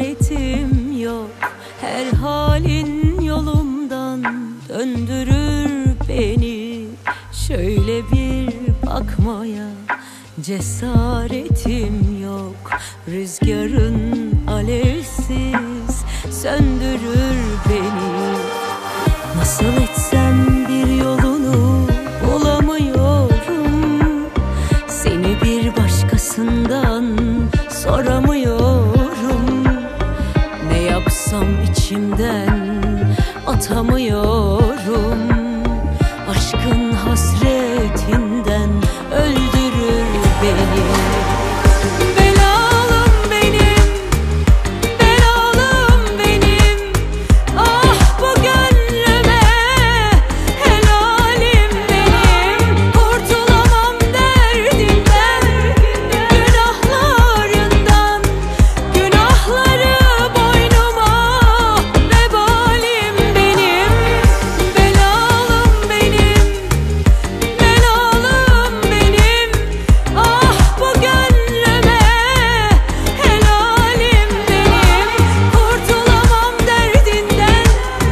cesaretim yok. Her halin yolumdan döndürür beni. Şöyle bir bakmaya cesaretim yok. Rüzgarın alevsiz söndürür beni. Nasıl etsem bir yolunu bulamıyorum. Seni bir başkasından soramıyorum. Ne yapsam içimden atamıyorum. Aşkın hasretinden öldürür beni. Belalım benim, belalım benim. Ah bu gönlüme helalim benim. Kurtulamam derdinden, günahlarından. Günahları boynuma vebalim benim. Belalım benim, belalım benim. Ah bu gönlüme helalim benim. Kurtulamam derdinden,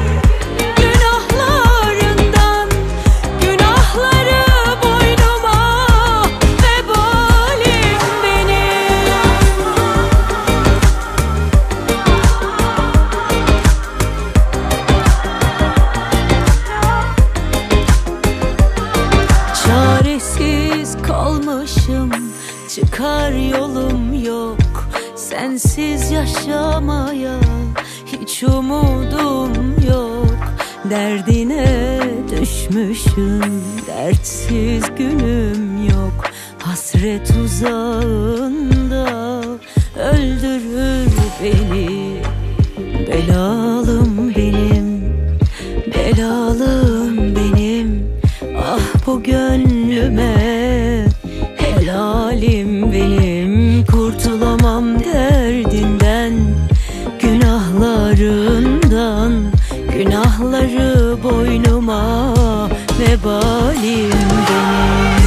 günahlarından. Günahları boynuma vebalim benim. Çaresiz kalmışım, çıkar yolum yok. Sensiz yaşamaya hiç umudum yok. Derdine düşmüşüm, dertsiz günüm yok. Hasret uzağında öldürür beni. Belalım benim, belalım benim. Ah bu gönlüme helalim benim. Kurtulamam derdinden, günahlarından. Günahları boynuma vebalim benim.